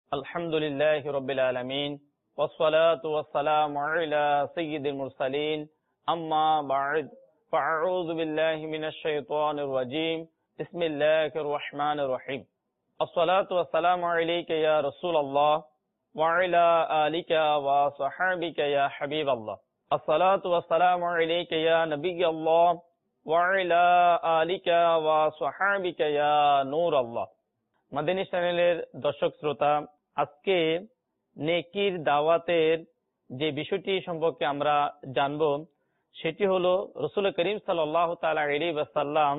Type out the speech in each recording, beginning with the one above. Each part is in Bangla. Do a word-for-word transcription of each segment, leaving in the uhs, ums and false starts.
আলহামদুলিল্লাহি রাব্বিল আলামিন ওয়াসসালাতু ওয়াসসালামু আলা সাইয়্যিদিল মুরসালিন আম্মা বা'দ ফাআউযু বিল্লাহি মিনাশ শাইতানির রাজীম বিসমিল্লাহির রহমানির রহিম আসসালাতু ওয়াসসালামু আলাইকা ইয়া রাসূলুল্লাহ ওয়া আলা আলিকা ওয়া সাহবিকা ইয়া হাবিবাল্লাহ আসসালাতু ওয়াসসালামু আলাইকা ইয়া নবিয়াল্লাহ ওয়া আলা আলিকা ওয়া সাহবিকা ইয়া নূরাল্লাহ। মাদানী চ্যানেলের দর্শক শ্রোতা, আজকে নেকির দাওয়াতের যে বিষয়টি সম্পর্কে আমরা জানব সেটি হলো রাসূল করিম সাল্লাল্লাহু তাআলা আলাইহি ওয়াসাল্লাম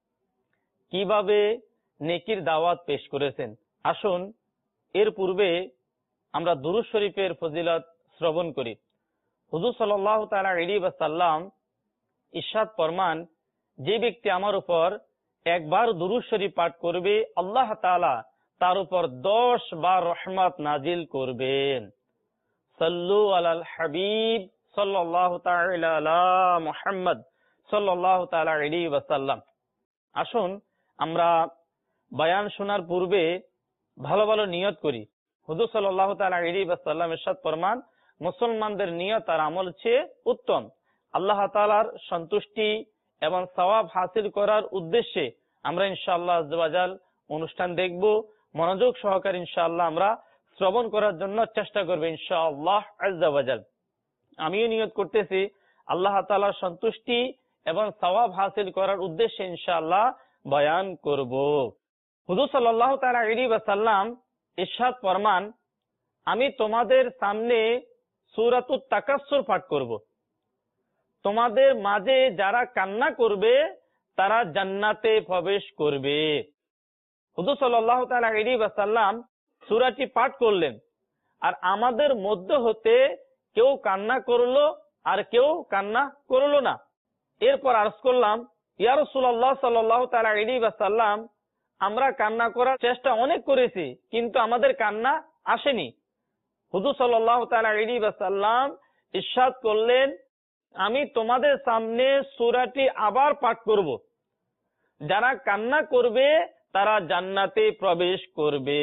কিভাবে নেকির দাওয়াত পেশ করেছেন। আসুন এর পূর্বে আমরা দুরূদ শরীফের ফজিলত শ্রবণ করি। হুজুর সাল্লাল্লাহু তাআলা আলাইহি ওয়াসাল্লাম ইরশাদ ফরমান, যে ব্যক্তি আমার উপর একবার দুরূদ শরীফ পাঠ করবে আল্লাহ তাআলা তার উপর দশ বার রহমত নাজিল করবেন। সাল্লু আলাল হাবিব সাল্লাল্লাহু তাআলা আলা মুহাম্মদ সাল্লাল্লাহু তাআলা আলাইহি ওয়াসাল্লাম। আসুন আমরা বয়ান শোনার পূর্বে ভালো ভালো নিয়ত করি। হুজুর সাল্লাল্লাহু তাআলা আলাইহি ওয়াসাল্লাম ইরশাদ ফরমান, মুসলমানদের নিয়ত আর আমল চেয়ে উত্তম। আল্লাহ তাআলার সন্তুষ্টি এবং সওয়াব হাসিল করার উদ্দেশ্যে আমরা ইনশাআল্লাহ আজ্জা ওয়া জাল অনুষ্ঠান দেখব। মনোযোগ সহকারে ইনশাআল্লাহ আমরা শ্রবণ করার জন্য চেষ্টা করব ইনশাআল্লাহ আজ্জা ওয়া জাল। আমিও নিয়ত করতেছি আল্লাহ তাআলার সন্তুষ্টি এবং সওয়াব হাসিল করার উদ্দেশ্যে ইনশাআল্লাহ বয়ান করব। হুজুর সাল্লাল্লাহু তাআলা আলাইহি ওয়াসাল্লাম ইরশাদ ফরমান, আমি তোমাদের সামনে সূরাতুত তাকাসসুর পাঠ করব। তোমাদের মাঝে যারা কান্না করবে তারা জান্নাতে প্রবেশ করবে। হুজুর সাল্লাল্লাহু তাআলা আলাইহি ওয়াসাল্লাম সূরাটি পাঠ করলেন, আর আমাদের মধ্যে হতে কেউ কান্না করলো আর কেউ কান্না করলো না। এরপর আরজ করলাম, ইয়া রাসূলুল্লাহ সাল্লাল্লাহু তাআলা আলাইহি ওয়াসাল্লাম, আমরা কান্না করার চেষ্টা অনেক করেছি কিন্তু আমাদের কান্না আসেনি। হুজুর সাল্লাল্লাহু তাআলা আলাইহি ওয়াসাল্লাম ইরশাদ করলেন, আমি তোমাদের সামনে সূরাটি আবার পাঠ করব। যারা কান্না করবে তারা জান্নাতে প্রবেশ করবে,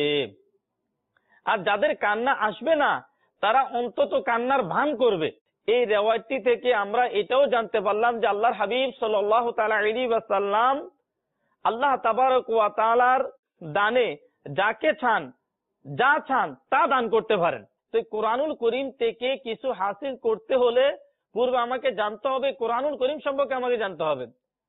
আর যাদের কান্না আসবে না তারা অন্তত কান্নার ভান করবে। এই রিওয়ায়াতটি থেকে আমরা এটাও জানতে পারলাম যে আল্লাহর হাবিব সাল্লাল্লাহু তাআলা আলাইহি ওয়াসাল্লাম আল্লাহ তাবারক ওয়া তাআলার দানে যাকে চান যা চান তা দান করতে পারেন। তো কোরআনুল করিম থেকে কিছু হাসিল করতে হলে পূর্বে আমাকে জানতে হবে, কোরআনুল করিম সম্পর্কে আমাকে জানতে হবে।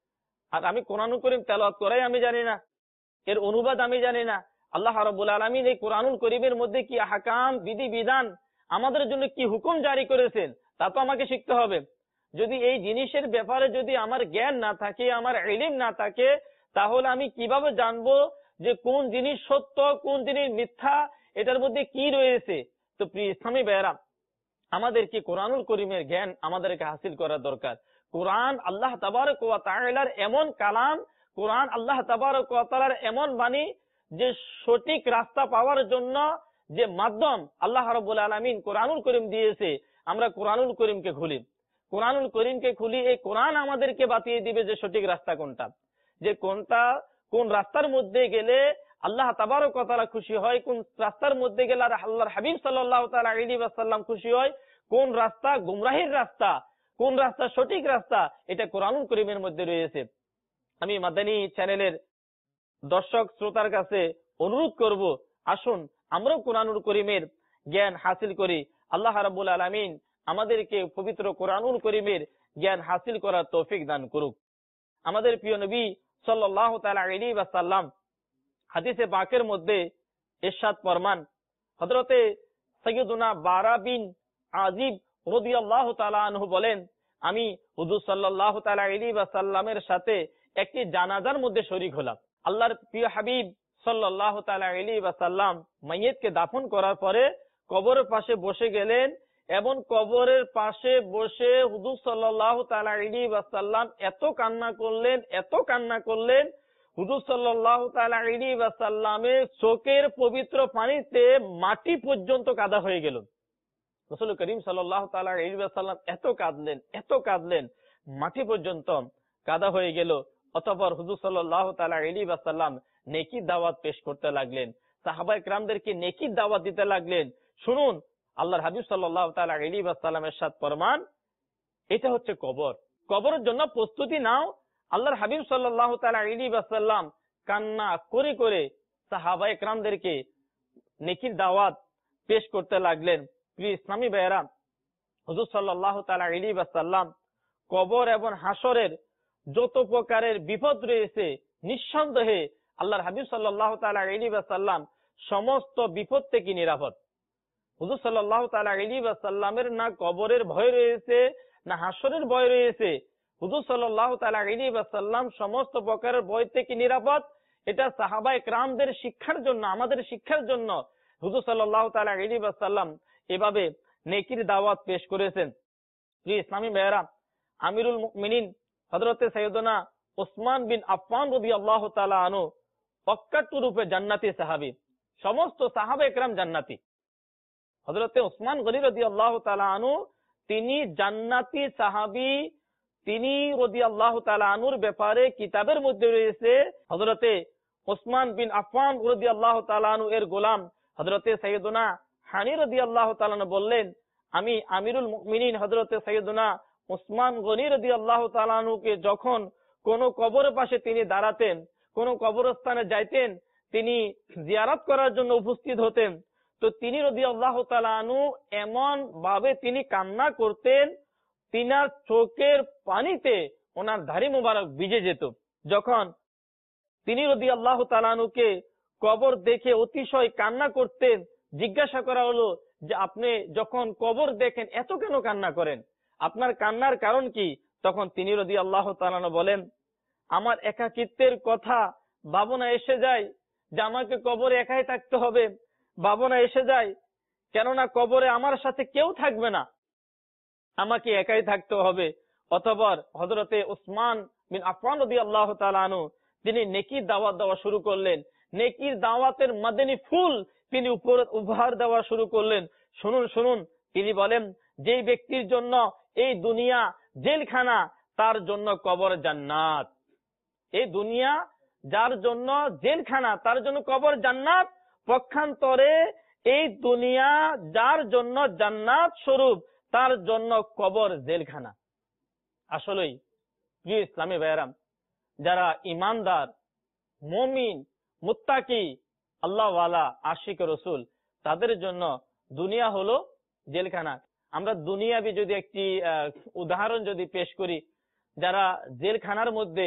আর আমি কোরআনুল করিম তেলাওয়াত করাই আমি জানি না, এর অনুবাদ আমি জানি না। আল্লাহ রাব্বুল আলামিন এই কোরআনুল করিমের মধ্যে কি আহকাম বিধি বিধান আমাদের জন্য কি হুকুম জারি করেছেন তা তো আমাকে শিখতে হবে। যদি এই জিনিসের ব্যাপারে যদি আমার জ্ঞান না থাকে, আমার ইলম না থাকে, তাহলে আমি কিভাবে জানবো যে কোন জিনিস সত্য কোন জিনিস মিথ্যা, এটার মধ্যে কি রয়েছে। তো প্রিয় ইসলামী ভাইরা, আমাদেরকে কোরআনুল করিমের জ্ঞান আমাদেরকে হাসিল করা দরকার। কোরআন আল্লাহ তাবারক ওয়া তাআলার এমন কালাম, কোরআন আল্লাহ তাবারক ওয়া তাআলার এমন বাণী যে সঠিক রাস্তা পাওয়ার জন্য যে মাধ্যম আল্লাহ রাব্বুল আলামিন কোরআনুল করিম দিয়েছে। আমরা কোরআনুল করিমকে খুলি, কোরআনুল করিমকে খুলি, এই কোরআন আমাদেরকে বাতিয়ে দিবে যে সঠিক রাস্তা কোনটা, যে কোনটা কোন রাস্তার মধ্যে গেলে আল্লাহ তাবারক ওয়া তাআলা খুশি হয়, কোন রাস্তার মধ্যে গেলে আল্লাহর হাবিব সাল্লাল্লাহু তাআলা আলাইহি ওয়াসাল্লাম খুশি হয়, কোন রাস্তা গুমরাহির রাস্তা, কোন রাস্তা সঠিক রাস্তা, এটা কোরআনুল করিমের মধ্যে রয়েছে। আমি মাদানী চ্যানেলের দর্শক শ্রোতার কাছে অনুরোধ করব, আসুন আমরাও কোরআনুল করিমের জ্ঞান হাসিল করি। আল্লাহ রাব্বুল আলামিন আমাদেরকে পবিত্র কোরআনুল করিমের জ্ঞান হাসিল করার তৌফিক দান করুক। আমাদের প্রিয় নবী সাল্লাল্লাহু তাআলা আলাইহি ওয়াসাল্লাম হাদিসে পাকের মধ্যে ইরশাদ ফরমান, হযরতে সাইয়্যিদুনা বারা বিন আজিব রাদিয়াল্লাহু তাআলা আনহু বলেন, আমি হুজুর সাল্লাল্লাহু তাআলা আলাইহি ওয়াসাল্লামের সাথে একটি জানাজার মধ্যে শরীক হলাম। আল্লাহর প্রিয় হাবিব সাল্লাল্লাহু তাআলা আলাইহি ওয়াসাল্লাম মাইয়িতকে দাফন করার পরে কবরের পাশে বসে গেলেন এবং কবরের পাশে বসে হুজুর সাল্লাল্লাহু তাআলা আলাইহি ওয়াসাল্লাম এত কান্না করলেন এত কান্না করলেন হুজুর সাল্লাল্লাহু তাআলা আলাইহি ওয়াসাল্লামের চোখের পবিত্র পানিতে মাটি পর্যন্ত কাদা হয়ে গেল। রাসূল করিম সাল্লাল্লাহু তাআলা আলাইহি ওয়াসাল্লাম এত কাঁদলেন এত কাঁদলেন মাটি পর্যন্ত কাদা হয়ে গেল। অতঃপর হুজুর সাল্লাল্লাহু তাআলা আলাইহি ওয়াসাল্লাম নেকি দাওয়াত পেশ করতে লাগলেন। সাহাবায়ে কেরামদেরকে নেকির দাওয়াত দিতে লাগলেন। শুনুন আল্লাহর হাবিব সাল্লাল্লাহু তাআলা আলাইহি ওয়াসাল্লাম ইরশাদ ফরমান, এটা হচ্ছে কবর, কবরের জন্য প্রস্তুতি নাও। আল্লাহর হাবিব সাল্লাল্লাহু তাআলা আলাইহি ওয়াসাল্লাম কান্না করে করে সাহাবায়ে কেরামদেরকে নেকির দাওয়াত পেশ করতে লাগলেন। প্রিয় ইসলামী ভাইয়েরা, হুজুর সাল্লাল্লাহু তাআলা আলাইহি ওয়াসাল্লাম কবর এবং হাসরের যত প্রকারের বিপদ রয়েছে, নিঃসন্দেহে আল্লাহর হাবিব সাল্লাল্লাহু তাআলা আলাইহি ওয়াসাল্লাম সমস্ত বিপদ থেকে নিরাপদ। হুজুর সাল্লাল্লাহু তাআলা আলাইহি ওয়াসাল্লামের না কবরের ভয় রয়েছে, না হাসরের ভয় রয়েছে। হুজুর সাল্লাল্লাহু তাআলা আলাইহি ওয়াসাল্লাম সমস্ত প্রকারের ভয় থেকে নিরাপদ। এটা সাহাবায়ে কেরামদের শিক্ষার জন্য, আমাদের শিক্ষার জন্য হুজুর সাল্লাল্লাহু তাআলা আলাইহি ওয়াসাল্লাম এভাবে নেকির দাওয়াত পেশ করেছেন। প্রিয় ইসলামী ভাইয়েরা, আমিরুল মুমিনিন হযরতে সাইয়্যিদনা উসমান বিন আফফান রাদিয়াল্লাহু তাআলা আনহু অক্কাট রূপে জান্নাতি সাহাবী, সমস্ত সাহাবায়ে কেরাম জান্নাতি। হযরতে উসমান গনি রাদিয়াল্লাহু তাআলা আনহু তিনি জান্নাতি সাহাবী। তিনি রাদিয়াল্লাহু তাআলা আনহুর ব্যাপারে কিতাবের মধ্যে রয়েছে হযরতে উসমান বিন আফফান রাদিয়াল্লাহু তাআলা আনহু এর গোলাম হযরতে সাইয়্যিদনা হানি রাদিয়াল্লাহু তাআলা আনহু বললেন, আমি আমিরুল মুমিনিন হযরতে সাইয়্যিদনা উসমান গনি রাদিয়াল্লাহু তাআলা আনহুকে যখন কোন কবরের পাশে তিনি দাঁড়াতেন, কোন কবরস্থানে যাইতেন, তিনি জিয়ারত করার জন্য উপস্থিত হতেন, তো তিনি রাদিয়াল্লাহু তাআলা আনহু এমন ভাবে তিনি কান্না করতেন, তিনার চোখের পানিতে ওনার দাড়ি মুবারক ভিজে যেত। যখন তিনি রাদিয়াল্লাহু তাআলা আনহুকে কবর দেখে অতিশয় কান্না করতেন, জিজ্ঞাসা করা হলো যে আপনি যখন কবর দেখেন এত কেন কান্না করেন, আপনার কান্নার কারণ কি? তখন তিনি রাদিয়াল্লাহু তাআলা আনহু বলেন, আমার একাকিত্বের কথা ভাবনা এসে যায় যে আমাকে কবরে একাই থাকতে হবে, ভাবনা এসে যায় কেননা কবরে আমার সাথে কেউ থাকবে না, আমাকে একাই থাকতে হবে। অতঃপর হযরতে উসমান বিন আফফান রাদিয়াল্লাহু তাআলা আনহু তিনি নেকির দাওয়াত দেওয়া শুরু করলেন। নেকির দাওয়াতের মাদানী ফুল তিনি উপহার দেওয়া শুরু করলেন। শুনুন শুনুন তিনি বলেন, যেই ব্যক্তির জন্য এই দুনিয়া জেলখানা, তার জন্য কবর জান্নাত। এই দুনিয়া যার জন্য জেলখানা, তার জন্য কবর জান্নাত। পক্ষান্তরে এই দুনিয়া যার জন্য জান্নাত স্বরূপ, তার জন্য কবর জেলখানা। আসলেই প্রিয় ইসলামী ভাইয়েরা, যারা ইমানদার, মুমিন, মুত্তাকি, আল্লাহওয়ালা, আশিক রসুল, তাদের জন্য দুনিয়া হলো জেলখানা। আমরা দুনিয়াবি যদি একটি উদাহরণ যদি পেশ করি, যারা জেলখানার মধ্যে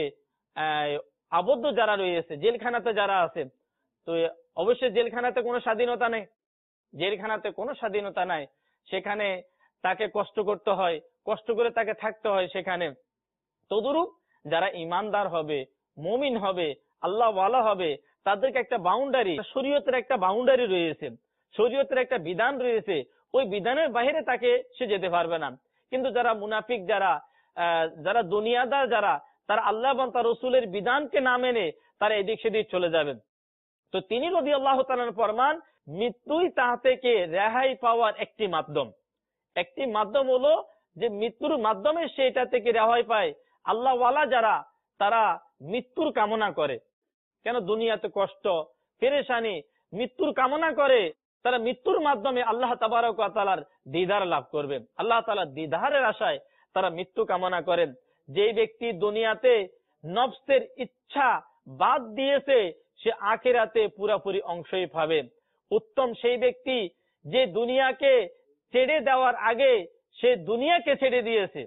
আবদ্ধ যারা রয়েছে, জেলখানাতে যারা আছে, তো অবশ্যই জেলখানাতে কোনো স্বাধীনতা নেই, জেলখানাতে কোনো স্বাধীনতা নাই। সেখানে তাকে কষ্ট করতে হয়, কষ্ট করে তাকে থাকতে হয় সেখানে। তদুরূপ যারা ইমানদার হবে, মুমিন হবে, আল্লাহওয়ালা হবে, তাদেরকে একটা বাউন্ডারি, শরীয়তের একটা বাউন্ডারি রয়েছে, শরীয়তের একটা বিধান রয়েছে, ওই বিধানের বাইরে তাকে সে যেতে পারবে না। কিন্তু যারা মুনাফিক, যারা যারা দুনিয়াদার, যারা তারা আল্লাহ এবং তার রসুলের বিধানকে না মেনে তারা এদিক সেদিক চলে যাবেন। তো তিনি রাদিয়াল্লাহু তাআলা ফরমান, মৃত্যুই তাহা থেকে রেহাই পাওয়ার একটি মাধ্যম। একটি মাধ্যম হলো যে মৃত্যুর মাধ্যমে সে এটা থেকে রেহাই পায়। আল্লাহওয়ালা যারা, তারা মৃত্যুর কামনা করে, কেন দুনিয়াতে কষ্ট, পেরেশানি, মৃত্যুর কামনা করে, তারা মৃত্যুর মাধ্যমে আল্লাহ তাবারক ওয়া তাআলার দিদার লাভ করবে। আল্লাহ তাআলার দিদারের আশায় তারা মৃত্যু কামনা করেন। যে ব্যক্তি দুনিয়াতে নফসের ইচ্ছা বাদ দিয়েছে, সে আখিরাতে পুরোপুরি অংশই পাবে। উত্তম সেই ব্যক্তি যে দুনিয়াকে ছেড়ে দেওয়ার আগে সে দুনিয়াকে ছেড়ে দিয়েছে,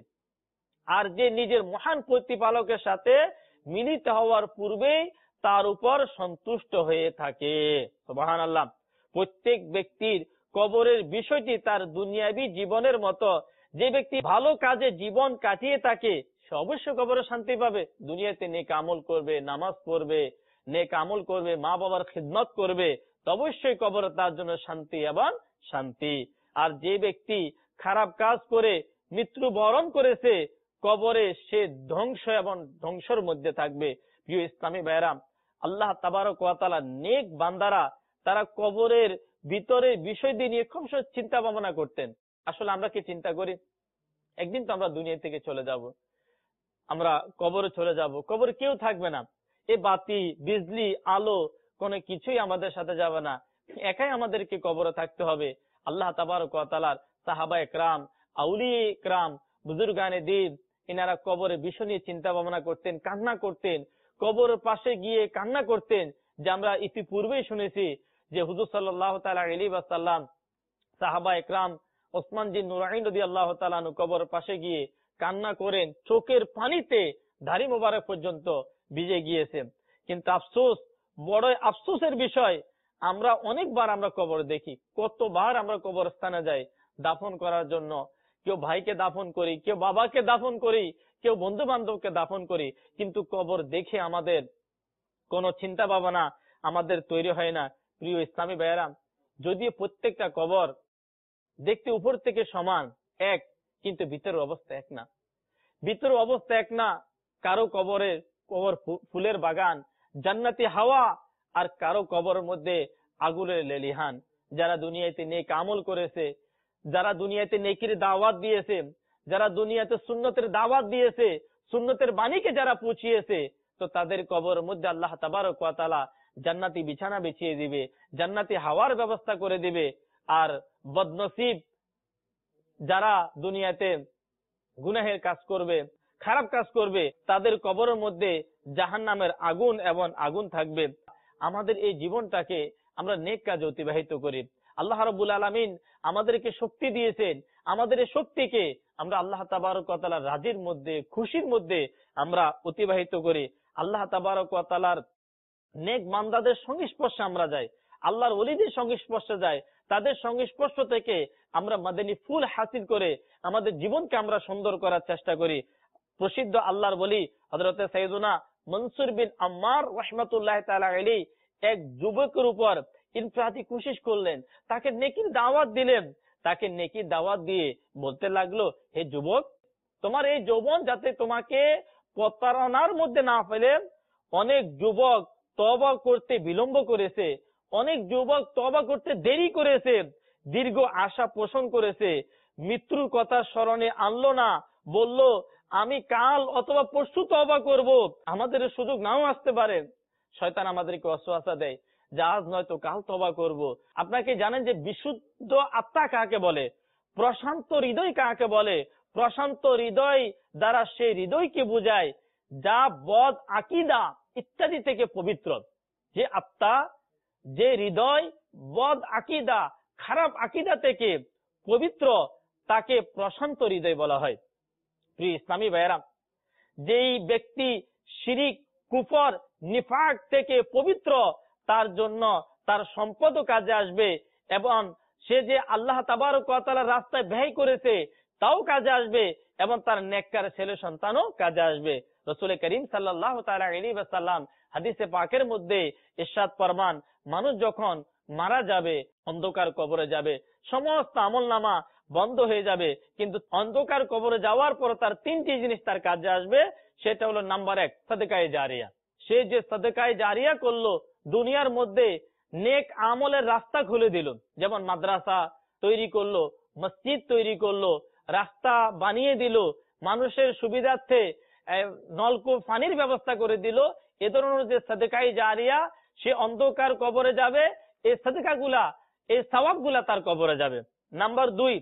আর যে নিজের মহান প্রতিপালকের সাথে মিলিত হওয়ার পূর্বেই তার উপর সন্তুষ্ট হয়ে থাকে। সুবহানাল্লাহ। প্রত্যেক ব্যক্তির কবরের বিষয়টি তার দুনিয়াবী জীবনের মতো। যে ব্যক্তি ভালো কাজে জীবন কাটিয়ে থাকে, সে অবশ্যই কবরে শান্তি পাবে। দুনিয়াতে নেক আমল করবে, নামাজ পড়বে, নেক আমল করবে, মা বাবার খিদমত করবে, তো অবশ্যই কবরে তার জন্য শান্তি এবং শান্তি। আর যে ব্যক্তি খারাপ কাজ করে মৃত্যুবরণ করেছে, কবরে সে ধ্বংস এবং ধ্বংসের মধ্যে থাকবে। প্রিয় ইসলামী ভাইরা, আল্লাহ তাবারক ওয়া তাআলা নেক বান্দারা তারা কবরের ভিতরে বিষয় নিয়ে খুব চিন্তা ভাবনা করতেন। আসলে আমরা কি চিন্তা করি? একদিন তো আমরা দুনিয়া থেকে চলে যাব, আমরা কবরে চলে যাব, কবরে কেউ থাকবে না। এই বাতি, বিজলি, আলো কোনো কিছুই আমাদের সাথে যাবে না। একাই আমাদেরকে কবরে থাকতে হবে। আল্লাহ তাবারক ওয়া তাআলার সাহাবা একরাম, আউলিয়া একরাম, বুজুর্গানে দ্বীন, এনারা কবরের বিষয় নিয়ে চিন্তা ভাবনা করতেন, কান্না করতেন, কবরের পাশে গিয়ে কান্না করতেন। যে আমরা ইতিপূর্বেই শুনেছি যে হুজুর সাল্লাল্লাহু তাআলা আলাইহি ওয়াসাল্লাম, সাহাবা একরাম, ওসমান জিন নুরাইন রাদিয়াল্লাহু তাআলা আনহু কবরের পাশে গিয়ে কান্না করেন, চোখের পানিতে দাড়ি মোবারক পর্যন্ত ভিজে গিয়েছে। কিন্তু আফসোস, বড় আফসোসের বিষয়, আমরা অনেকবার আমরা কবর দেখি, কতবার আমরা কবরস্থানে যাই দাফন করার জন্য। কেউ ভাইকে দাফন করি, কেউ বাবাকে দাফন করি, কেউ বন্ধু বান্ধবকে দাফন করি, কিন্তু কবর দেখে আমাদের কোন চিন্তা ভাবনা আমাদের তৈরি হয় না। প্রিয় ইসলামী ভাইয়েরা, যদিও প্রত্যেকটা কবর দেখতে উপর থেকে সমান এক, কিন্তু ভিতরের অবস্থা এক না। ভিতরের অবস্থা এক না। কারো কবরের কবর ফুলের বাগান, জান্নাতি হাওয়া, আর কারো কবরের মধ্যে আগুনের লেলিহান। যারা দুনিয়াতে নেক আমল করেছে, যারা দুনিয়াতে নেকির দাওয়াত দিয়েছে, যারা দুনিয়াতে সুন্নতের দাওয়াত দিয়েছে, সুন্নতের বাণীকে যারা পৌঁছিয়েছে, তো তাদের কবরের মধ্যে আল্লাহ তাবারক ওয়া তাআলা জান্নাতি বিছানা বিছিয়ে দিবে, জান্নাতি হাওয়ার ব্যবস্থা করে দিবে। আর বদনসিব যারা দুনিয়াতে গুনাহের কাজ করবে, খারাপ কাজ করবে, তাদের কবরের মধ্যে জাহান্নামের আগুন এবং আগুন থাকবে। আমাদের এই জীবনটাকে আমরা নেক কাজে অতিবাহিত করি। আল্লাহ রাব্বুল আলামিন আমাদেরকে শক্তি দিয়েছেন, আমাদের এই শক্তিকে আমরা আল্লাহ তাবারক ওয়া তাআলার রাজির মধ্যে, খুশির মধ্যে আমরা অতিবাহিত করি। আল্লাহ তাবারক ওয়া তাআলার নেক বান্দাদের সংস্পর্শে আমরা যাই, আল্লাহর ওলিদের সংস্পর্শে যাই, তাদের সংস্পর্শ থেকে আমরা মাদানী ফুল হাসিল করে আমাদের জীবনকে আমরা সুন্দর করার চেষ্টা করি। প্রসিদ্ধ আল্লাহর ওলি হযরত সাইয়্যিদুনা মনসুর বিন আম্মার রাহমাতুল্লাহি তাআলা আলাইহি এক যুবকের উপর ইনফিরাতি কোশিশ করলেন, তাকে নেকির দাওয়াত দিলেন। তাকে নেকির দাওয়াত দিয়ে বলতে লাগলো, হে যুবক, তোমার এই যৌবন যাতে তোমাকে প্রতারণার মধ্যে না ফেলে। অনেক যুবক তওবা করতে বিলম্ব করেছে, অনেক যুবক তওবা করতে দেরি করেছে, দীর্ঘ আশা পোষণ করেছে, মৃত্যুর কথা স্মরণে আনলো না, বলল আমি কাল অথবা পরশু তওবা করব, আমাদের সুযোগ নাও আসতে পারে। শয়তান আমাদেরকে ওয়াসওয়াসা দেয় যে আজ নয়তো কাল তওবা করব। আপনাকে জানেন যে বিশুদ্ধ আত্মা কাকে বলে, প্রশান্ত হৃদয় কাকে বলে? প্রশান্ত হৃদয় দ্বারা সেই হৃদয়কে বোঝায় যা বদ আকীদা ইত্যাদি থেকে পবিত্র। যে আত্মা, যে হৃদয় বদ আকীদা, খারাপ আকীদা থেকে পবিত্র, তাকে প্রশান্ত হৃদয় বলা হয়। প্রিয় ইসলামী ভাইয়েরা, যেই ব্যক্তি শিরিক, কুফর, নিফাক থেকে পবিত্র, তার জন্য তার সম্পদও কাজে আসবে, এবং সে যে আল্লাহ তাবারক ওয়া তাআলার রাস্তায় ব্যয় করেছে তাও কাজে আসবে, এবং তার নেককার ছেলে সন্তানও কাজে আসবে। রাসূল করিম সাল্লাল্লাহু তাআলা আলাইহি ওয়াসাল্লাম হাদিসে পাকের মধ্যে ইরশাদ ফরমান, মানুষ যখন মারা যাবে, অন্ধকার কবরে যাবে, সমস্ত আমলনামা বন্ধ হয়ে যাবে, কিন্তু অন্ধকার কবরে যাওয়ার পর তার তিনটি জিনিস তার কাজে আসবে। সেটা হলো নাম্বার এক, সাদকায়ে জারিয়া। সে যে সাদকায়ে জারিয়া করলো, দুনিয়ার মধ্যে নেক আমলের রাস্তা খুলে দিল। যেমন মাদ্রাসা তৈরি করলো, মসজিদ তৈরি করলো, রাস্তা বানিয়ে দিল, মানুষের সুবিধার্থে নলকূপ পানির ব্যবস্থা করে দিল। এ ধরনের যে সাদকায়ে জারিয়া, সে অন্ধকার কবরে যাবে, এই সাদকাগুলা, এই সওয়াবগুলা তার কবরে যাবে। নাম্বার দুই,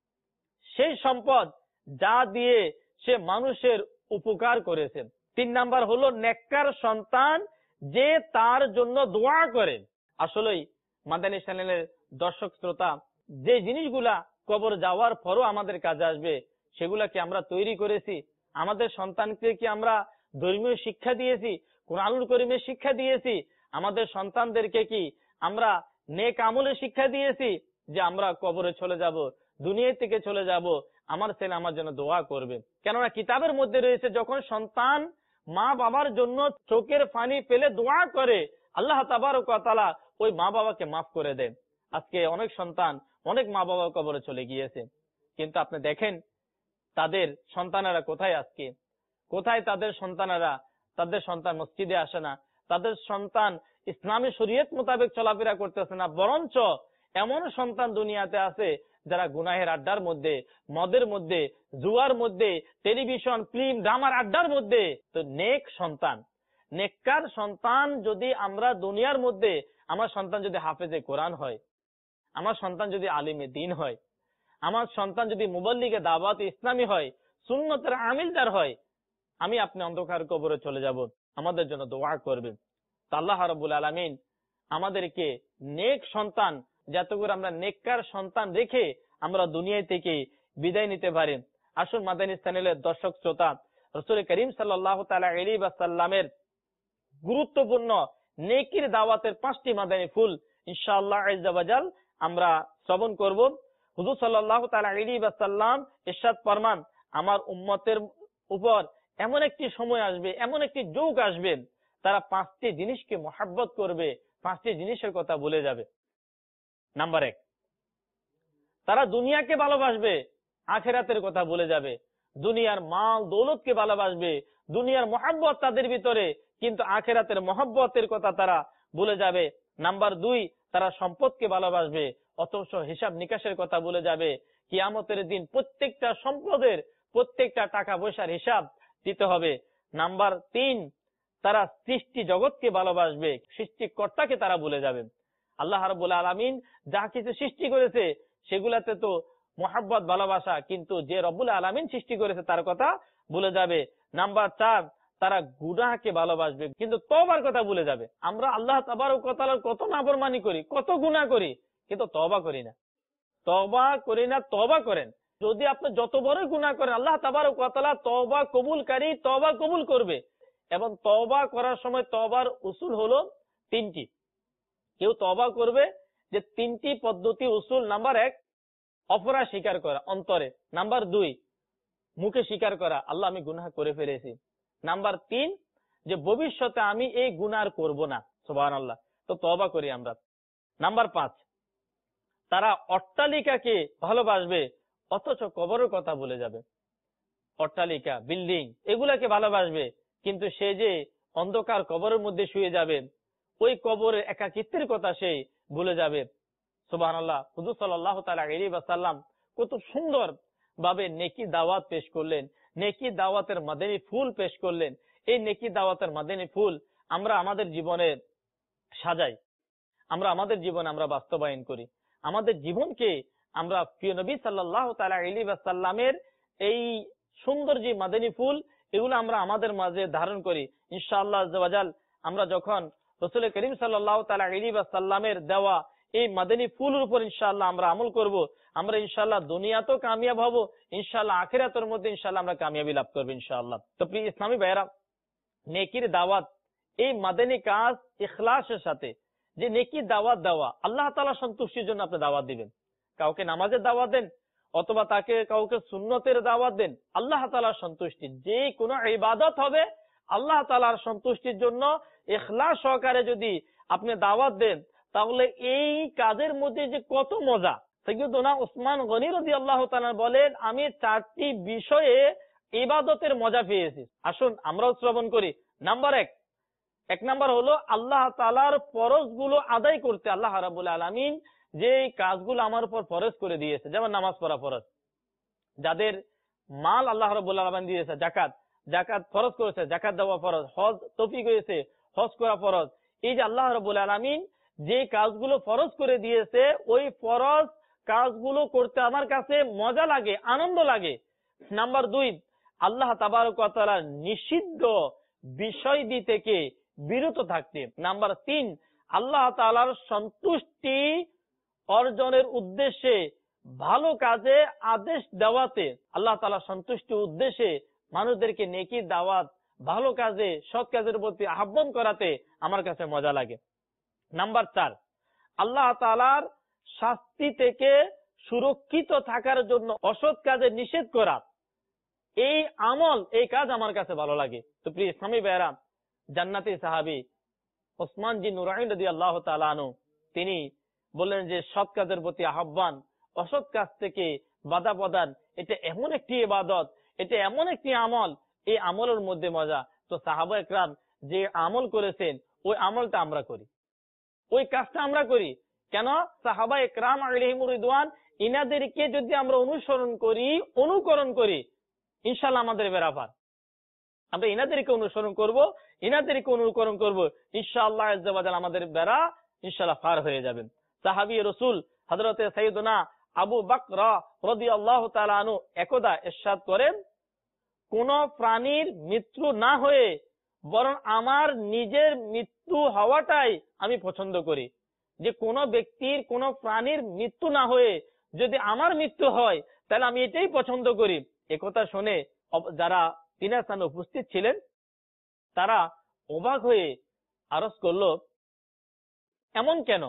সেই সম্পদ যা দিয়ে সে মানুষের উপকার করেছে। তিন নাম্বার হলো নেককার সন্তান যে তার জন্য দোয়া করে। আসলেই মাদানী চ্যানেলের দর্শক শ্রোতা, যে জিনিসগুলা কবর যাওয়ার পরও আমাদের কাজে আসবে, সেগুলা কি আমরা তৈরি করেছি? আমাদের সন্তানকে কি আমরা ধর্মীয় শিক্ষা দিয়েছি, কুরআনুল কারীমের শিক্ষা দিয়েছি? আমাদের সন্তানদেরকে কি আমরা নেক আমলের শিক্ষা দিয়েছি যে আমরা কবরে চলে যাব, দুনিয়া থেকে চলে যাব, আমার ছেলে আমার জন্য দোয়া করবে? কেননা কিতাবের মধ্যে রয়েছে, যখন সন্তান মা বাবার জন্য চোখের পানি ফেলে দোয়া করে, আল্লাহ তাবারক ওয়া তাআলা ওই মা বাবাকে মাফ করে দেন। আজকে অনেক সন্তান, অনেক মা বাবা কবরে চলে গিয়েছে, কিন্তু আপনি দেখেন তাদের সন্তানেরা কোথায়? আজকে কোথায় তাদের সন্তানেরা? তাদের সন্তান মসজিদে আসে না, তাদের সন্তান ইসলামী শরীয়ত মোতাবেক চলাফেরা করতেছে না, বরঞ্চ এমন সন্তান দুনিয়াতে আছে যারা গুনাহের আড্ডার মধ্যে, মদের মধ্যে, জুয়ার মধ্যে, টেলিভিশন, ফিল্ম, ড্রামার আড্ডার মধ্যে। তো নেক সন্তান, নেককার সন্তান যদি আমরা দুনিয়ার মধ্যে আমার সন্তান যদি হাফেজে কোরআন হয়, আমার সন্তান যদি আলিমে দ্বীন হয়, আমার সন্তান যদি মুবাল্লিগে দাওয়াত ইসলামী হয়, সুন্নতের আমিলদার হয়, আমি আপনি অন্ধকার কবরে চলে যাব। আমাদের জন্য দোয়া করবেন। তো আল্লাহ রাব্বুল আলামিন আমাদেরকে নেক সন্তান, যাতে করে আমরা নেককার সন্তান রেখে আমরা দুনিয়া থেকে বিদায় নিতে পারি। আসুন মাদানী চ্যানেলের দর্শক শ্রোতা, রাসূল করিম সাল্লাল্লাহু তাআলা আলাইহি ওয়াসাল্লামের গুরুত্বপূর্ণ নেকির দাওয়াতের পাঁচটি মাদানী ফুল ইনশাআল্লাহ আযজা ওয়াজাল আমরা শ্রবণ করব। হুজুর সাল্লাল্লাহু তাআলা আলাইহি ওয়াসাল্লাম ইরশাদ ফরমান, আমার উম্মতের উপর এমন একটি সময় আসবে, এমন একটি যুগ আসবে, তারা পাঁচটি জিনিসকে মহব্বত করবে, পাঁচটি জিনিসের কথা ভুলে যাবে। নাম্বার এক, তারা দুনিয়াকে ভালোবাসবে, আখিরাতের কথা ভুলে যাবে। দুনিয়ার মাল দৌলতকে ভালোবাসবে, দুনিয়ার মহব্বত তাদের ভিতরে, কিন্তু আখিরাতের মহব্বতের কথা তারা ভুলে যাবে। নাম্বার দুই, তারা সম্পদকে ভালোবাসবে, অথচ হিসাব নিকাশের কথা ভুলে যাবে। কিয়ামতের দিন প্রত্যেকটা সম্পদের, প্রত্যেকটা টাকা পয়সার হিসাব দিতে হবে। নাম্বার তিন, তারা সৃষ্টি জগৎকে ভালোবাসবে, সৃষ্টিকর্তাকে তারা ভুলে যাবে। আল্লাহ রাব্বুল আলামিন যা কিছু সৃষ্টি করেছে সেগুলাতে তো মহব্বত ভালোবাসা, কিন্তু যে রব্বুল আলামিন সৃষ্টি করেছে তার কথা ভুলে যাবে। নাম্বার চার, তারা গুনাহকে ভালোবাসবে, কিন্তু তওবার কথা ভুলে যাবে। আমরা আল্লাহ তাবারক ওয়া তাআলার কত নাফরমানি করি, কত গুনাহ করি, কিন্তু তওবা করি না। তওবা করি না, তওবা করেন। যদি আপনি যত বড় গুনাহ করেন, আল্লাহ তাবারক ওয়া তাআলা তওবা কবুলকারী, তওবা কবুল করবে। এবং তওবা করার সময় তওবার উসুল হলো তিনটি। কেউ তওবা করবে যে তিনটি পদ্ধতি উসুল। নাম্বার এক, অপরাধ স্বীকার করা অন্তরে। নাম্বার দুই, মুখে স্বীকার করা, আল্লাহ আমি গুনাহ করে ফেলেছি। নাম্বার তিন, যে ভবিষ্যতে আমি এই গুনাহ করব না। সুবহানাল্লাহ। তো তওবা করি আমরা। নাম্বার পাঁচ, তারা অট্টালিকাকে ভালোবাসবে, অথচ কবরের কথা ভুলে যাবে। অট্টালিকা, বিল্ডিং এগুলাকে ভালোবাসবে, কিন্তু সে যে অন্ধকার কবরের মধ্যে শুয়ে যাবে, ওই কবরের একাকিত্বের কথা সে ভুলে যাবে। সুবহানাল্লাহ। হুজুর সাল্লাল্লাহু তাআলা আলাইহি ওয়াসাল্লাম কত সুন্দর ভাবে নেকি দাওয়াত পেশ করলেন, নেকি দাওয়াতের মাদানী ফুল পেশ করলেন। এই নেকি দাওয়াতের মাদানী ফুল আমরা আমাদের জীবনে সাজাই, আমরা আমাদের জীবনে আমরা বাস্তবায়ন করি। আমাদের জীবনকে আমরা প্রিয় নবী সাল্লাল্লাহু তাআলা আলাইহি ওয়াসাল্লামের এই সুন্দর যে মাদানী ফুল, এগুলো আমরা আমাদের মাঝে ধারণ করি। ইনশাআল্লাহ আযজা ওয়াজাল আমরা যখন রাসূল করিম সাল্লাল্লাহু তাআলা আলাইহি ওয়াসাল্লামের দেওয়া এই মাদানী ফুলের উপর ইনশাআল্লাহ আমরা আমল করব, আমরা ইনশাআল্লাহ দুনিয়াতেও কামিয়াব হব, ইনশাআল্লাহ আখিরাতের মধ্যে ইনশাআল্লাহ আমরা কামিয়াবি লাভ করব ইনশাআল্লাহ। তো প্রিয় ইসলামী ভাইরা, নেকির দাওয়াত, এই মাদানী কাজ ইখলাসের সাথে যে নেকির দাওয়াত দেওয়া, আল্লাহ তাআলা সন্তুষ্টির জন্য আপনি দাওয়াত দিবেন। কাউকে নামাজের দাওয়াত দেন অথবা তাকে কাউকে সুন্নতের দাওয়াত দেন, আল্লাহ তাআলার সন্তুষ্টি, যে কোনো ইবাদত হবে আল্লাহ তাআলার সন্তুষ্টির জন্য ইখলাস সহকারে যদি আপনি দাওয়াত দেন, তাহলে এই কাজের মধ্যে যে কত মজা। সাইয়্যিদুনা উসমান গনি রাদিয়াল্লাহু তাআলা বলেন, আমি চারটি বিষয়ে ইবাদতের মজা পেয়েছি। আসুন আমরাও শ্রবণ করি। নাম্বার এক, এক নাম্বার হলো আল্লাহ তাআলার ফরজ গুলো আদায় করতে আল্লাহ রাব্বুল আলামিন যে কাজগুলো আমার উপর ফরজ করে দিয়েছে, যেমন নামাজ পড়া ফরজ, যাদের মাল আল্লাহ রাব্বুল আলামিন দিয়েছে, যাকাত, যাকাত ফরজ করেছে, যাকাত দেওয়া ফরজ, হজ তৌফিক হয়েছে, হজ করা ফরজ। এই যে আল্লাহ রাব্বুল আলামিন যে কাজগুলো ফরজ করে দিয়েছে, ওই ফরজ কাজগুলো করতে আমার কাছে মজা লাগে, আনন্দ লাগে। নাম্বার দুই, আল্লাহ তাবারক ওয়া তাআলা নিষিদ্ধ বিষয়দি থেকে বিরত থাকতে। নাম্বার তিন, আল্লাহ তাআলার সন্তুষ্টি অর্জনের উদ্দেশ্যে ভালো কাজে আদেশ দেওয়াতে, আল্লাহ তাআলার সন্তুষ্টির উদ্দেশ্যে মানুষদেরকে নেকির দাওয়াত, ভালো কাজে, সৎ কাজের প্রতি আহ্বান করাতে আমার কাছে মজা লাগে। নাম্বার চার, আল্লাহ তাআলার শাস্তি থেকে সুরক্ষিত থাকার জন্য অসৎ কাজে নিষেধ করা, এই আমল, এই কাজ আমার কাছে ভালো লাগে। তো প্রিয় ইসলামী ভাইরা, জান্নাতি সাহাবী ওসমান জি নুরাইন রাদিয়াল্লাহু তাআলা আনহু তিনি বললেন যে সৎ কাজের প্রতি আহ্বান, অসৎ কাজ থেকে বাধা প্রদান, এটা এমন একটি ইবাদত, এটা এমন একটি আমল, এই আমলের মধ্যে মজা। তো সাহাবা একরাম যে আমল করেছেন, ওই আমলটা আমরা করি, ওই কাজটা আমরা করি। কেন? সাহাবা একরাম আলাইহিমুর রিদওয়ান, ইনাদেরকে যদি আমরা অনুসরণ করি, অনুকরণ করি, ইনশাআল্লাহ আমাদের বেরাফার। আমরা ইনাদেরকে অনুসরণ করব, ইনাদেরকে অনুকরণ করব, ইনশাআল্লাহ আযজা ওয়া জাল আমাদের বেড়া ইনশাআল্লাহ পার হয়ে যাবেন। সাহাবী রাসূল হযরতে সাইয়্যিদুনা আবু বকর রাদিয়াল্লাহু তাআলা আনহু একদা ইরশাদ করেন, কোন প্রাণীর মৃত্যু না হয়ে বরং আমার নিজের মৃত্যু হওয়াটাই আমি পছন্দ করি। যে কোনো ব্যক্তির কোনো প্রাণীর মৃত্যু না হয়ে যদি আমার মৃত্যু হয় তাহলে আমি এটাই পছন্দ করি। একথা শুনে যারা তিনার স্থানে উপস্থিত ছিলেন তারা অবাক হয়ে আরজ করল, এমন কেন?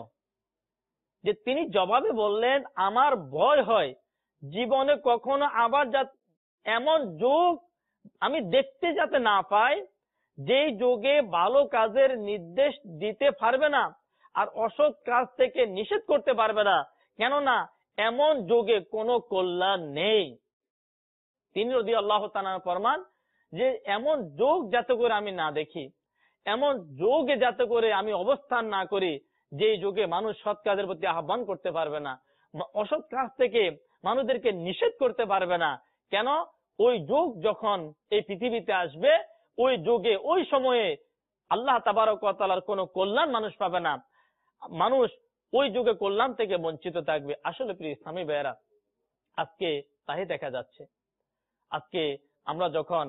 যে তিনি জবাবে বললেন, আমার ভয় হয় জীবনে কখনো আবার এমন যুগ আমি দেখতে যাতে না পাই যেই যুগে ভালো কাজের নির্দেশ দিতে পারবে না আর অসৎ কাজ থেকে নিষেধ করতে পারবে না, কেননা এমন যুগে কোনো কল্যাণ নেই। তিনি রাদিয়াল্লাহু তাআলা ফরমান যে এমন যুগ যাতে করে আমি না দেখি, এমন যুগে যাতে করে আমি অবস্থান না করি যে যুগে মানুষ সৎ কাজের প্রতি আহ্বান করতে পারবে না, অসৎ কাজ থেকে মানুষদেরকে নিষেধ করতে পারবে না। কেন? ওই যুগ যখন এই পৃথিবীতে আসবে, ওই যুগে ওই সময়ে আল্লাহ তাবারক ওয়া তাআলার কোনো কল্যাণ মানুষ পাবে না, মানুষ ওই যুগে কল্যাণ থেকে বঞ্চিত থাকবে। আসলে প্রিয় ইসলামী ভাইয়েরা, আজকে তাই দেখা যাচ্ছে। আজকে আমরা যখন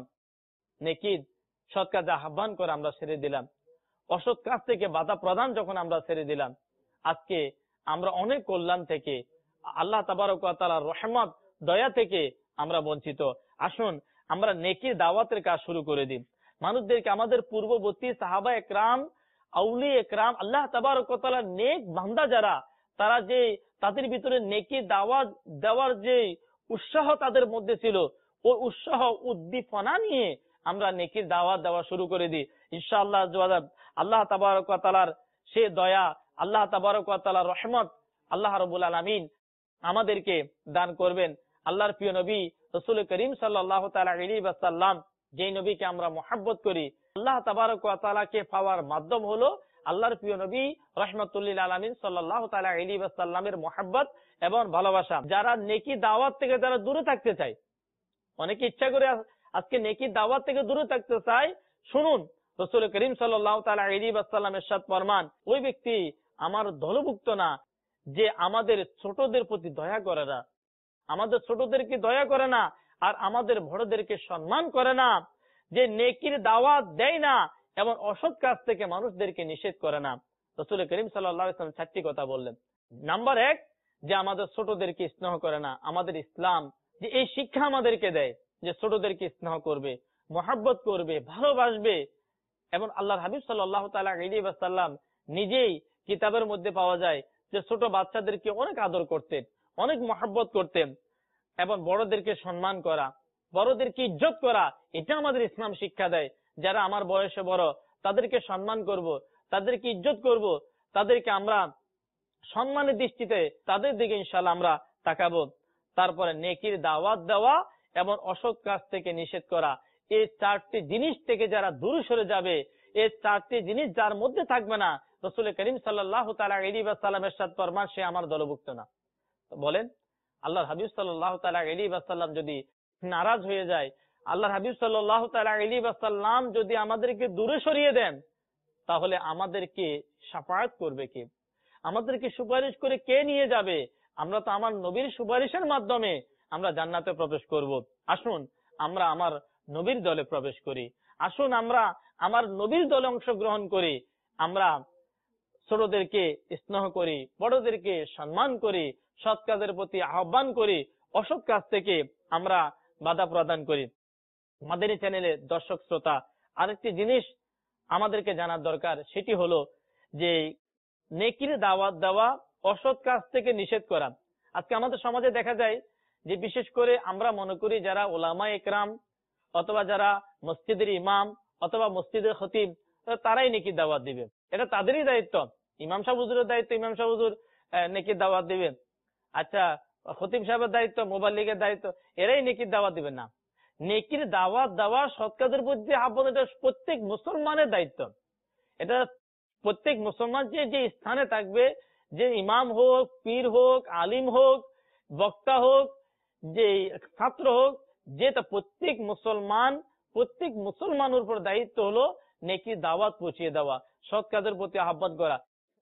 নেকির সৎ কাজে আহ্বান করে আমরা ছেড়ে দিলাম, অসৎ কাজ থেকে বাধা প্রদান যখন আমরা ছেড়ে দিলাম, আজকে আমরা অনেক কল্যাণ থেকে, আল্লাহ তাবারক ওয়া তাআলার রহমত দয়া থেকে আমরা বঞ্চিত। আসুন আমরা নেকির দাওয়াতের কাজ শুরু করে দিই। মানুষদেরকে, আমাদের পূর্ববর্তী সাহাবা একরাম, আউলি একরাম, আল্লাহ তাবারক ওয়া তাআলার নেক বান্দা যারা, তারা যে তাদের ভিতরে নেকি দাওয়াত দেওয়ার যে উৎসাহ তাদের মধ্যে ছিল, ওই উৎসাহ উদ্দীপনা নিয়ে আমরা নেকির দাওয়াত দেওয়া শুরু করে দিই। ইনশাআল্লাহ আল্লাহ তাবারক ওয়া তাআলার সে দয়া, আল্লাহ তাবারক ওয়া তাআলার রহমত আল্লাহ রাব্বুল আলামিন আমাদেরকে দান করবেন। আল্লাহর প্রিয় নবী রাসূল করিম সাল্লাল্লাহু তাআলা আলাইহি ওয়াসাল্লাম, যেই নবীকে আমরা মহব্বত করি, আল্লাহ তাবারক ওয়া তাআলাকে পাওয়ার মাধ্যম হলো আল্লাহর প্রিয় নবী রাহমাতুল লিল আলামিন সাল্লাল্লাহু তাআলা আলাইহি ওয়াসাল্লামের মহব্বত এবং ভালোবাসা। যারা নেকি দাওয়াত থেকে যারা দূরে থাকতে চায়, অনেকে ইচ্ছা করে আজকে নেকি দাওয়াত থেকে দূরে থাকতে চায়, শুনুন রাসূল করিম সাল্লাল্লাহু তাআলা আলাইহি ওয়াসাল্লাম ইরশাদ ফরমান, ওই ব্যক্তি আমার দলভুক্ত না যে আমাদের ছোটদের প্রতি দয়া করে না, আমাদের ছোটদেরকে দয়া করে না, আর আমাদের বড়দেরকে সম্মান করে না, যে নেকির দাওয়াত দেয় না এবং অসৎ কাজ থেকে মানুষদেরকে নিষেধ করে না। রাসূল করিম সাল্লাল্লাহু আলাইহি ওয়াসাল্লাম চারটি কথা বললেন। নাম্বার এক, যে আমাদের ছোটদেরকে স্নেহ করে না। আমাদের ইসলাম যে এই শিক্ষা আমাদেরকে দেয় যে ছোটদেরকে স্নেহ করবে, মহব্বত করবে, ভালোবাসবে। এবং আল্লাহর হাবিব সাল্লাল্লাহু তাআলা আলাইহি ওয়াসাল্লাম নিজেই কিতাবের মধ্যে পাওয়া যায় যে ছোট বাচ্চাদেরকে অনেক আদর করতেন, অনেক মহব্বত করতেন এবং বড়দেরকে সম্মান করা, বড়দেরকে ইজ্জত করা, এটা আমাদের ইসলাম শিক্ষা দেয়। যারা আমার বয়সে বড় তাদেরকে সম্মান করব, তাদেরকে ইজ্জত করব, তাদেরকে আমরা সম্মানের দৃষ্টিতে তাদের দিকে ইনশাআল্লাহ আমরা তাকাবো। তারপরে নেকির দাওয়াত দেওয়া এবং অসৎ কাজ থেকে নিষেধ করা, এই চারটি জিনিস থেকে যারা দূরে সরে যাবে, এই চারটি জিনিস যার মধ্যে থাকবে না, রাসূল করিম সাল্লাল্লাহু তাআলা আলাইহি ওয়াসাল্লাম ইরশাদ ফরমান, সে আমার দলভুক্ত না। বলেন, আল্লাহর হাবিব সাল্লাল্লাহু তাআলা আলাইহি ওয়াসাল্লাম যদি নারাজ হয়ে যায়, আল্লাহর হাবিব সাল্লাল্লাহু তাআলা আলাইহি ওয়াসাল্লাম যদি আমাদেরকে দূরে সরিয়ে দেন, তাহলে আমাদেরকে শাফাআত করবে কে? আমাদেরকে সুপারিশ করে কে নিয়ে যাবে? আমরা তো আমার নবীর সুপারিশের মাধ্যমে আমরা জান্নাতে প্রবেশ করব। আসুন আমরা আমার নবীর দলে প্রবেশ করি, আসুন আমরা আমার নবীর দলে অংশগ্রহণ করি, আমরা ছোটদেরকে স্নেহ করি, বড়দেরকে সম্মান করি, সৎ কাজের প্রতি আহ্বান করি, অসৎ কাজ থেকে আমরা বাধা প্রদান করি। মাদানী চ্যানেলের দর্শক শ্রোতা, আরেকটি জিনিস আমাদেরকে জানার দরকার, সেটি হলো যে নেকির দাওয়াত দেওয়া, অসৎ কাজ থেকে নিষেধ করা। আজকে আমাদের সমাজে দেখা যায় যে বিশেষ করে আমরা মনে করি যারা ওলামা একরাম অথবা যারা মসজিদের ইমাম অথবা মসজিদের খতিব, তারাই নেকির দাওয়াত দিবে, এটা তাদেরই দায়িত্ব। ইমাম সাহেব হুজুরের দায়িত্ব ইমাম সাহেব হুজুর নেকির দাওয়াত দিবেন, আচ্ছা খতিব সাহেবের দায়িত্ব, মুবাল্লিগের দায়িত্ব, এরাই নেকির দাওয়াত দিবেন না। নেকির দাওয়াত দেওয়া, সৎ কাজের প্রতি আহ্বান, এটা প্রত্যেক মুসলমানের দায়িত্ব। এটা প্রত্যেক মুসলমান যে যে স্থানে থাকবে, যে ইমাম হোক, পীর হোক, আলিম হোক, বক্তা হোক, যে ছাত্র হোক, যে তা প্রত্যেক মুসলমান প্রত্যেক মুসলমানের উপর দায়িত্ব হলো নেকির দাওয়াত পৌঁছিয়ে দেওয়া, সৎ কাজের প্রতি আহ্বান করা।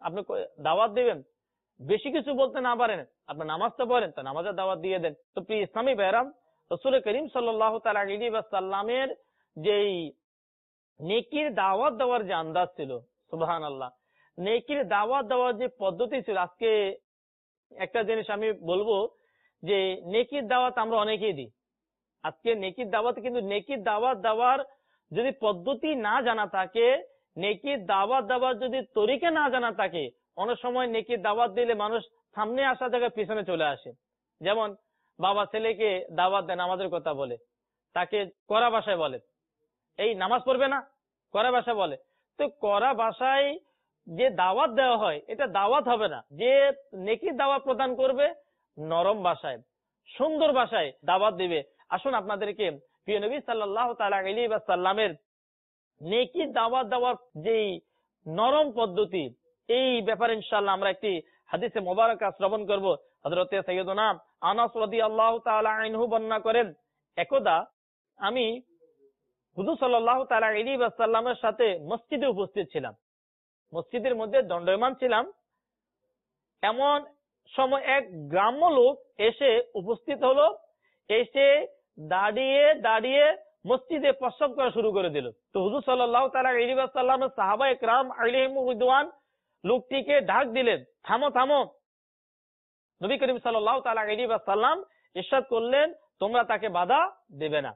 আপনি দাওয়াত দিবেন, বেশি কিছু বলতে না পারেন, আপনি নামাজটা পড়েন, তো নামাজের দাওয়াত দিয়ে দেন। তো প্রিয় ইসলামী ভাইরাম, রাসূল করিম সাল্লাল্লাহু তাআলা আলাইহি ওয়াসাল্লামের যেই নেকির দাওয়াত দেওয়ার যে আন্দাজ ছিল, সুবহানাল্লাহ, নেকির দাওয়াত দেওয়ার যে পদ্ধতি ছিল, আজকে একটা জিনিস আমি বলবো যে নেকির দাওয়াত আমরা অনেকেই দিই। আজকে নেকির দাওয়াত, কিন্তু নেকির দাওয়াত দেওয়ার যদি পদ্ধতি না জানা থাকে, নেকির দাওয়াত দেওয়ার যদি তরিকা না জানা থাকে, অনেক সময় নেকির দাওয়াত দিলে মানুষ সামনে আসা জায়গায় পিছনে চলে আসে। যেমন বাবা ছেলেকে দাওয়াত দেন, নামাজের কথা বলে, তাকে কড়া ভাষায় বলে, এই নামাজ পড়বে না, কড়া ভাষায় বলে। তো কড়া ভাষায় যে দাওয়াত দেওয়া হয়, এটা দাওয়াত হবে না। যে নেকির দাওয়াত প্রদান করবে, নরম ভাষায়, সুন্দর ভাষায় দাওয়াত দিবে। আসুন আপনাদেরকে প্রিয় নবী সাল্লাল্লাহু তাআলা আলাইহি ওয়াসাল্লামের নেকির দাওয়াত দেওয়ার যেই নরম পদ্ধতি, এই ব্যাপারে ইনশাআল্লাহ আমরা একটি হাদিসে মোবারকা শ্রবণ করব। হযরতে সাইয়্যিদুনা আনাস রাদিয়াল্লাহু তাআলা আনহু বর্ণনা করেন, একদা আমি হুজুর সাল্লাল্লাহু তাআলা আলাইহি ওয়াসাল্লামের সাথে মসজিদে উপস্থিত ছিলাম, মসজিদের মধ্যে দণ্ডায়মান ছিলাম। এমন সময় এক গ্রাম্য লোক এসে উপস্থিত হলো, এসে দাঁড়িয়ে দাঁড়িয়ে মসজিদে প্রস্রাব করা শুরু করে দিল। তো হুজুর সাল্লাল্লাহু তাআলা আলাইহি ওয়াসাল্লামের সাহাবায়ে কেরাম আলাইহিমুর রিদওয়ান লোকটিকে ডাক দিলেন, থামো থামো। নবী করিম সাল্লাল্লাহু তাআলা আলাইহি ওয়াসাল্লাম ইরশাদ করলেন, তোমরা তাকে বাধা দেবে না,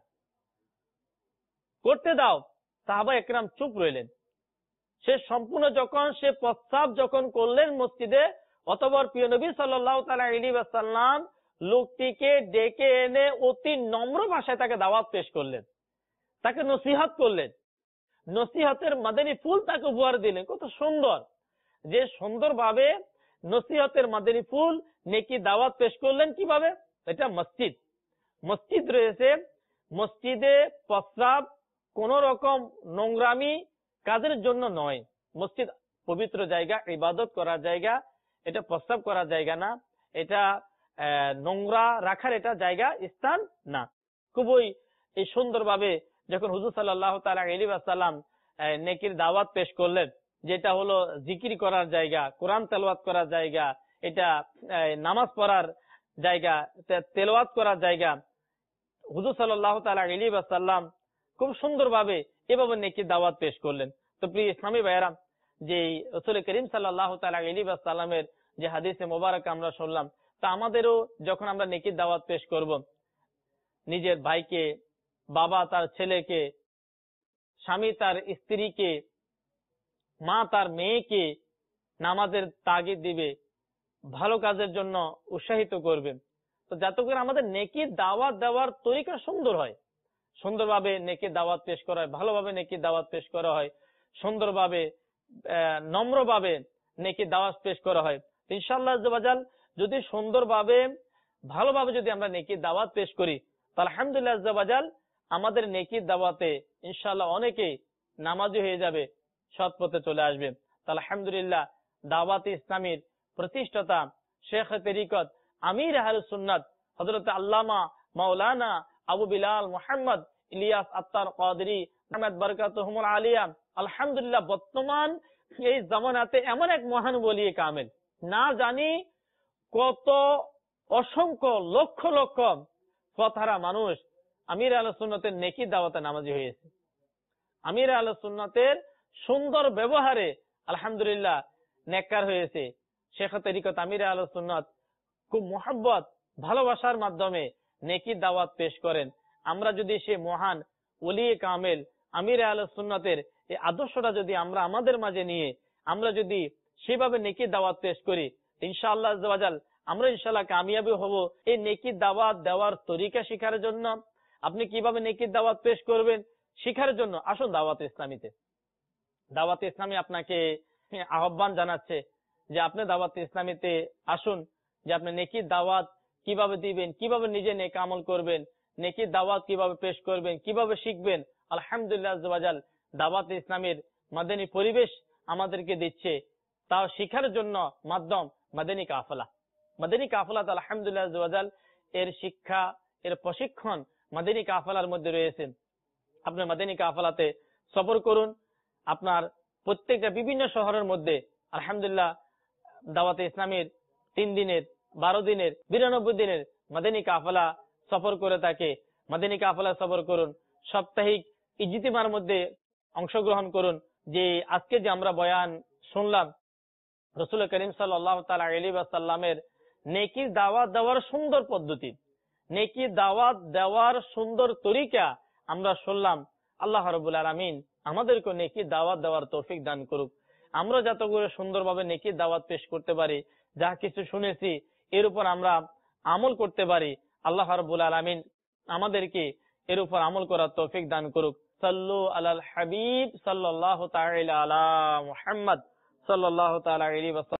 করতে দাও। সাহাবায়ে কেরাম চুপ রইলেন। সে সম্পূর্ণ যখন সে প্রস্রাব যখন করলেন মসজিদে, অতঃপর প্রিয় নবী সাল্লাল্লাহু তাআলা আলাইহি ওয়াসাল্লাম লোকটিকে ডেকে এনে অতি নম্র ভাষায় তাকে দাওয়াত পেশ করলেন, তাকে নসিহত করলেন, নসিহতের মাদানী ফুল তাকে উপহার দিলেন। কত সুন্দর, যে সুন্দরভাবে নসিহতের মাদানী ফুল নেকি দাওয়াত পেশ করলেন। কিভাবে? এটা মসজিদ, মসজিদ রয়েছে, মসজিদে প্রস্রাব কোন রকম নোংরামি কাজের জন্য নয়। মসজিদ পবিত্র জায়গা, ইবাদত করার জায়গা, এটা প্রস্রাব করার জায়গা না, এটা নোংরা রাখার এটা জায়গা, স্থান না। খুবই এই সুন্দরভাবে যখন হুজুর সাল্লাল্লাহু তাআলা আলাইহি ওয়াসাল্লাম নেকির দাওয়াত পেশ করলেন, যেটা হলো জিকির করার জায়গা, কোরআন তেলাওয়াত করার জায়গা, এটা নামাজ পড়ার জায়গা, তেলাওয়াত করার জায়গা, হুজুর সাল্লাল্লাহু তাআলা আলাইহি ওয়াসাল্লাম খুব সুন্দরভাবে এভাবে নেকির দাওয়াত পেশ করলেন। তো প্রিয় ইসলামী ভাইয়েরা, যে রাসূল করিম সাল্লাল্লাহু তাআলা আলাইহি ওয়াসাল্লামের যে হাদিসে মোবারক আমরা শুনলাম, তা আমাদেরও যখন আমরা নেকির দাওয়াত পেশ করব, নিজের ভাইকে, বাবা তার ছেলেকে, স্বামী তার স্ত্রীকে, মা তার মেয়েকে নামাজের তাগিদ দিবে, ভালো কাজের জন্য উৎসাহিত করবে। তো যাতে করে আমাদের নেকির দাওয়াত দেওয়ার তরিকা সুন্দর হয়, সুন্দরভাবে নেকির দাওয়াত পেশ করা হয়, ভালোভাবে নেকির দাওয়াত পেশ করা হয়, সুন্দরভাবে নম্রভাবে নেকির দাওয়াত পেশ করা হয়। ইনশাআল্লাহ আযজাওয়াজাল যদি সুন্দরভাবে ভালোভাবে যদি আমরা নেকির দাওয়াত পেশ করি, তাহলে আলহামদুলিল্লাহ আযজাওয়াজাল আমাদের নেকির দাওয়াতে ইনশাআল্লাহ অনেকেই নামাজি হয়ে যাবে, সৎ পথে চলে আসবে। তাহলে আলহামদুলিল্লাহ দাওয়াতে ইসলামীর প্রতিষ্ঠাতা শেখ তরিকত আমির আহলুস সুন্নাত হযরত আল্লামা মাওলানা আবু বিলাল মুহাম্মদ ইলিয়াস আত্তার কাদরি রহমাত বরকাতুহুমুল আলিয়া, আলহামদুলিল্লাহ বর্তমান এই জামানাতে এমন এক মহান ওলি কামেল, না জানি কত অসংখ্য লক্ষ লক্ষ পথহারা মানুষ আমির আহলুস সুন্নাতের নেকির দাওয়াতে নামাজি হয়েছে। আমির আহলুস সুন্নাতের সুন্দর ব্যবহারে আলহামদুলিল্লাহ নেককার হয়েছে। শেখ তরিকত আমির আহলুস সুন্নাত খুব মোহাব্বত ভালোবাসার মাধ্যমে নেকির দাওয়াত পেশ করেন। আমরা যদি সে মহান ওলি কামেল আমির আহলুস সুন্নাতের এই আদর্শটা যদি আমরা আমাদের মাঝে নিয়ে আমরা যদি সেভাবে নেকির দাওয়াত পেশ করি, ইনশাআল্লাহ আযজাওয়াজাল আমরা ইনশাআল্লাহ কামিয়াবি হব। এই নেকির দাওয়াত দেওয়ার তরিকা শেখার জন্য, আপনি কিভাবে নেকির দাওয়াত পেশ করবেন শেখার জন্য আসুন দাওয়াত ইসলামীতে। দাওয়াত ইসলামী আপনাকে আহ্বান জানাচ্ছে যে আপনি দাওয়াত ইসলামীতে আসুন, যে আপনি নেকির দাওয়াত কিভাবে দিবেন, কিভাবে নিজে নেক আমল করবেন, নেকির দাওয়াত কিভাবে পেশ করবেন, কিভাবে শিখবেন। আলহামদুলিল্লাহ আযজাওয়াজাল দাওয়াত ইসলামীর মাদানী পরিবেশ আমাদেরকে দিচ্ছে, তাও শিখার জন্য মাধ্যম মাদানী কাফেলা। মাদানী কাফেলাতে আলহামদুলিল্লাহ আযজাওয়াজাল এর শিক্ষা, এর প্রশিক্ষণ মাদানী কাফেলার মধ্যে রয়েছে। আপনি মাদানী কাফেলাতে সফর করুন, আপনার প্রত্যেকটা বিভিন্ন শহরের মধ্যে আলহামদুলিল্লাহ দাওয়াতে ইসলামের তিন দিনের বারো দিনের বিরানব্বই দিনের মাদানী কাফেলা সফর করে থাকে। মাদানী কাফেলা সফর করুন, সাপ্তাহিক ইজতিমার মধ্যে অংশগ্রহণ করুন। যে আজকে যে আমরা বয়ান শুনলাম রাসূল করিম সাল্লাল্লাহু তাআলা আলাইহি ওয়াসাল্লামের নেকির দাওয়াত দেওয়ার সুন্দর পদ্ধতি, নেকির দাওয়াত দেওয়ার সুন্দর তরিকা আমরা শুনলাম। আল্লাহ রাব্বুল আলামিন আমাদেরকে নেকির দাওয়াত দেওয়ার তৌফিক দান করুক। আমরা যাতে করে সুন্দরভাবে নেকির দাওয়াত পেশ করতে পারি, যা কিছু শুনেছি এর উপর আমরা আমল করতে পারি, আল্লাহ রাব্বুল আলামিন আমাদেরকে এর উপর আমল করার তৌফিক দান করুক। সাল্লু আলাল হাবিব সাল্লাল্লাহু তাআলা আলা মুহাম্মদ সাল্লাল্লাহু তাআলা আলাইহি ওয়াসাল্লাম।